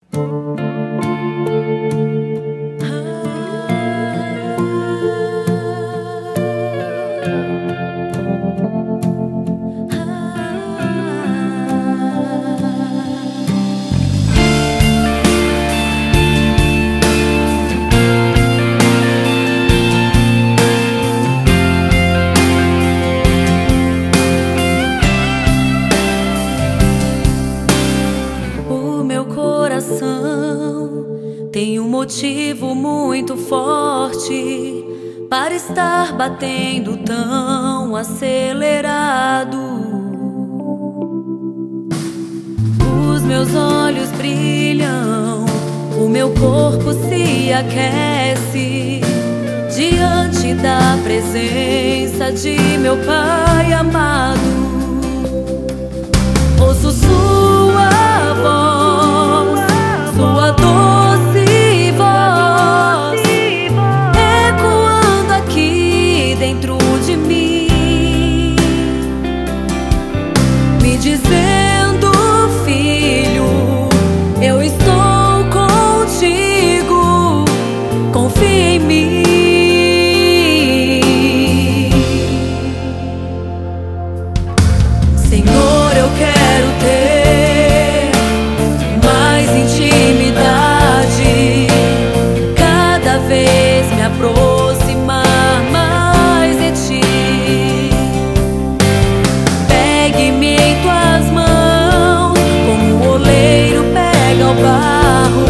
Tem um motivo muito forte para estar batendo tão acelerado. Os meus olhos brilham, o meu corpo se aquece diante da presença de meu Pai amado. Ouço sua voz, sua doce voz, ecoando aqui dentro de mim, me dizendo: filho, eu estou contigo, confia em mim. Senhor, eu quero ter mais intimidade, cada vez me aproximar mais de ti. Pegue-me em tuas mãos, como o oleiro pega o barro.